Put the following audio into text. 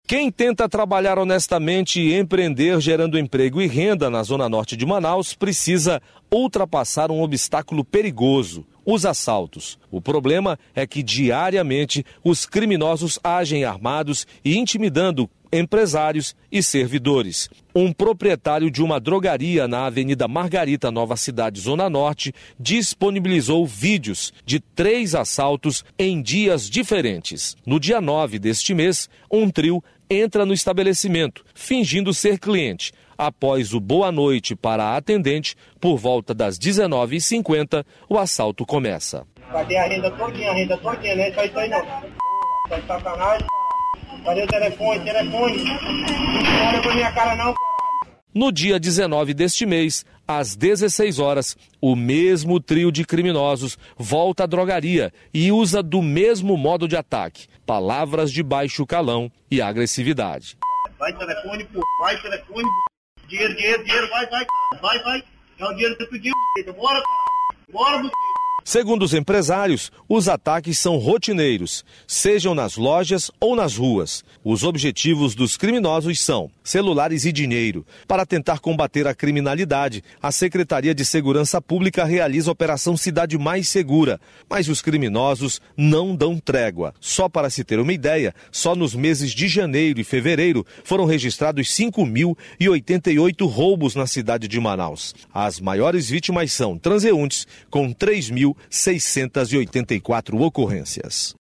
Quem tenta trabalhar honestamente e empreender gerando emprego e renda na zona norte de Manaus precisa ultrapassar um obstáculo perigoso: os assaltos. O problema é que diariamente os criminosos agem armados e intimidando empresários e servidores. Um proprietário de uma drogaria na Avenida Margarita, Nova Cidade, Zona Norte, disponibilizou vídeos de 3 assaltos em dias diferentes. No dia 9 deste mês, um trio entra no estabelecimento, fingindo ser cliente. Após o boa noite para a atendente, por volta das 19h50, o assalto começa. Cadê a renda todinha, né? Isso aí não. Tá de sacanagem. Cadê o telefone? Não olha pra minha cara não. No dia 19 deste mês, às 16 horas, o mesmo trio de criminosos volta à drogaria e usa do mesmo modo de ataque: palavras de baixo calão e agressividade. Vai telefone, pô. Vai telefone. Dinheiro, vai. É o dinheiro que tu pediu, bora, bora. Segundo os empresários, os ataques são rotineiros, sejam nas lojas ou nas ruas. Os objetivos dos criminosos são celulares e dinheiro. Para tentar combater a criminalidade, a Secretaria de Segurança Pública realiza a Operação Cidade Mais Segura, mas os criminosos não dão trégua. Só para se ter uma ideia, só nos meses de janeiro e fevereiro foram registrados 5.088 roubos na cidade de Manaus. As maiores vítimas são transeuntes, com 3.684 ocorrências.